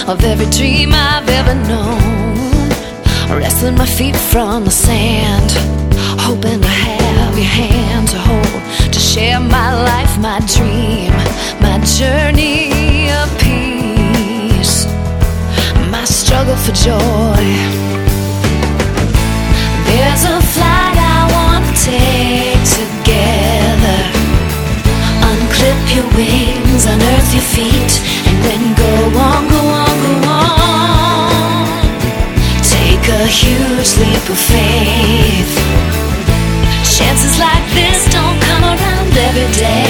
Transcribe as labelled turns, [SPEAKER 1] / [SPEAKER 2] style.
[SPEAKER 1] of every dream I've ever known. Wrestling my feet from the sand, hoping to have your hand to hold, to share my life, my dream, my journey of peace, my struggle for joy. There's a flight I want to take together. Unclip your wings, unearth your feet, and then go on, go on, go on. Take a huge leap of faith. Chances like this don't come around every day.